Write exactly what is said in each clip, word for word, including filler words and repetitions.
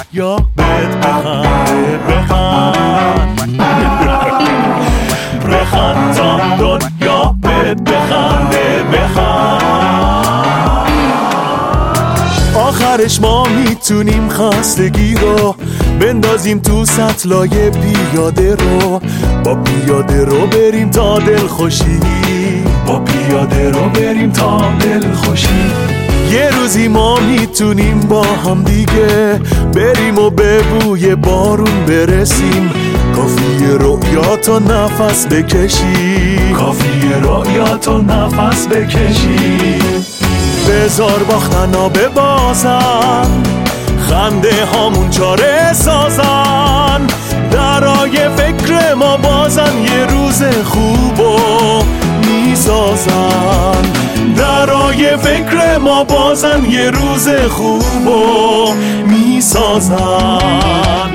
دنیا بهت بخنده بخند بخند تا دنیا بهت بخنده بخند. آخرش ما میتونیم خستگی رو بندازیم تو سطلای پیاده رو، با پیاده رو بریم تا دل خوشی، با پیاده رو بریم تا دل خوشی. یه روزی ما میتونیم با هم دیگه بریم و به بوی بارون برسیم. کافیه رویاتو نفس بکشی، کافیه رویاتو نفس بکشی. بذار باختنا ببازن، خنده هامون چاره سازن، درای فکر ما بازن یه روز خوبو میسازن، درای فکر ما بازن یه روز خوبو میسازن.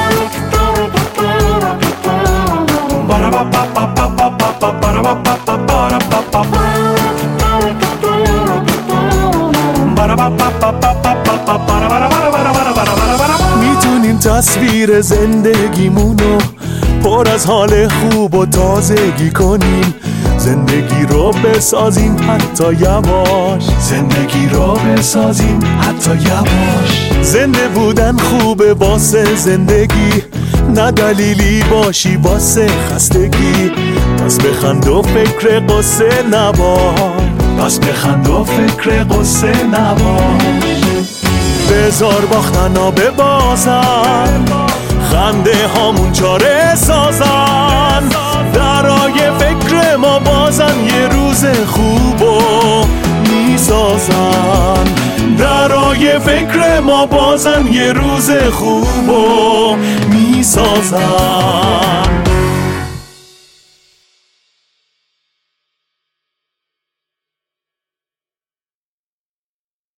میتونیم تصویر زندگیمونو پر از حال خوب و تازگی کنیم، زندگی رو بسازیم حتی یواش، زندگی رو بسازیم حتی یواش. زنده بودن خوبه واسه زندگی، نه دلیلی باشی واسه خستگی. پس بخند و فکر قصه نباش، پس بخند و فکر قصه نباش. بذار باختنا ببازن، خنده هامون چاره سازن، درای فکر ما بازن یه روز خوبو میسازن، درای فکر ما بازن یه روز خوبو میسازن.